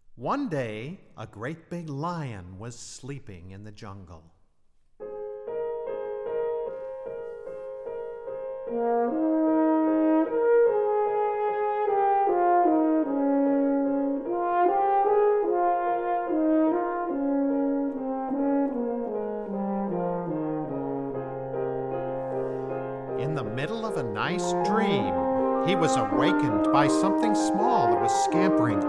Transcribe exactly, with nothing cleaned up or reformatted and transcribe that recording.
One day, a great big lion was sleeping in the jungle. In the middle of a nice dream, he was awakened by something small that was scampering